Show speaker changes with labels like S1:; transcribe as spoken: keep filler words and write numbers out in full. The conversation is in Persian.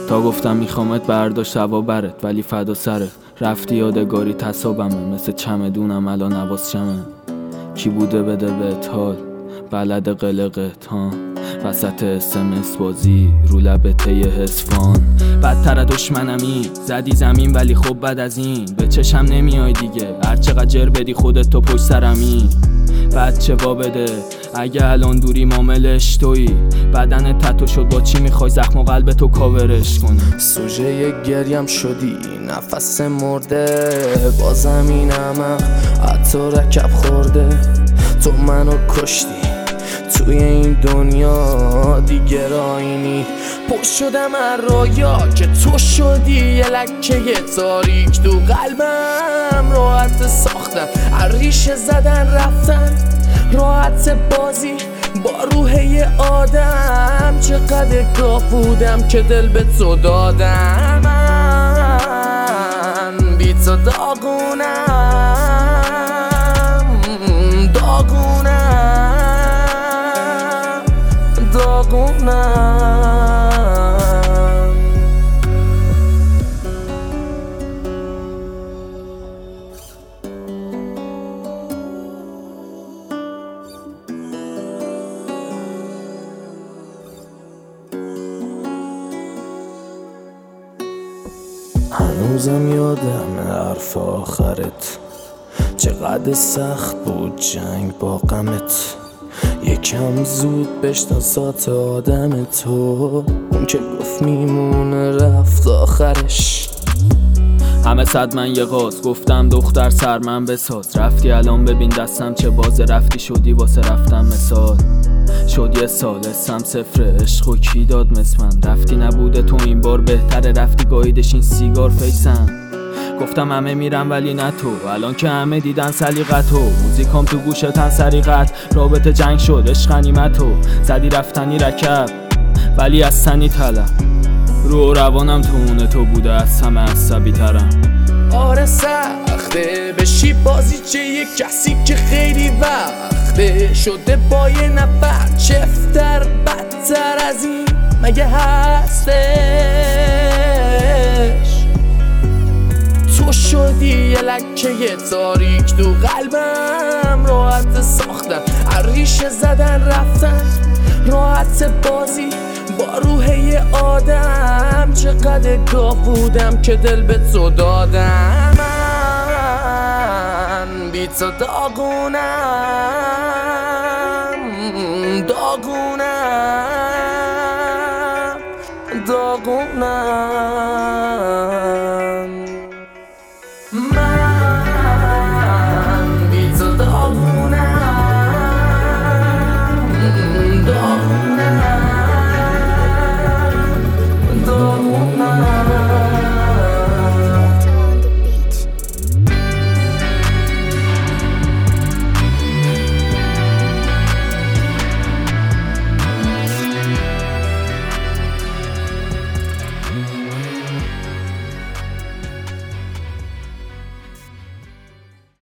S1: تا گفتم میخوامت برداشت هوا برت، ولی فدا سرت رفتی یادگاری تصابمه، مثل چمدونم الان نواز شمه. کی بوده بده بهت حال بلد قلقت ها، وسط اسمس بازی رو لب طی حسفان. بدتر دشمنمی زدی زمین، ولی خب بعد از این به چشم نمیای دیگه. هرچقدر جر بدی خودت تو پشت سرمی، بچه وا بده اگه الان دوری ماملش تویی. بدن تتو شد با چی میخوای زخم و قلب تو کاورش کنی؟
S2: سوژه گریم شدی نفس مرده، با زمین عمق حتی رکب خورده. تو منو کشتی توی این دنیا دیگه راینی، پشت شدم هر رایا که تو شدی یه لکه تاریک تو قلبم. راحت ساختم هر ریشه زدن رفتن، راحت بازی با روح یه آدم. چقدر گاه بودم که دل به تو دادم، من بی تو داغونم داغونم داغونم. هنوزم یادم حرف آخرت، چقدر سخت بود جنگ با غمت. یکم زود بشناسات آدم تو، اون که گفت میمونه رفت آخرش.
S1: همه صد من یه غاز گفتم دختر سر من بساز. رفتی الان ببین دستم چه بازه، رفتی شدی واسه رفتم مثال. شد یه سال اسم صفر عشق و کی داد مثل من. رفتی نبوده تو این بار بهتره رفتی گاییدش این سیگار فیسم. گفتم همه میرم ولی نه تو، الان که همه دیدن سلیقتو. موزیکام تو گوشتن سریقت، رابطه جنگ شد عشق غنیمتو. زدی رفتنی رکب ولی از تنی طلب، رو روانم تو اونه تو بوده از همه عصبی ترم.
S2: آره سخته بشی بازیچه یه کسی که خیلی وقته شده با یه نفر چفتر بدتر از این مگه هستش. تو شدی یه لکه تاریک تو قلبم، راحت ساختن هر ریشه زدن رفتن، راحت بازی با روح یه آدم. چقدر گاه بودم که دل به تو دادم، من بی تو داغونم داغونم داغونم.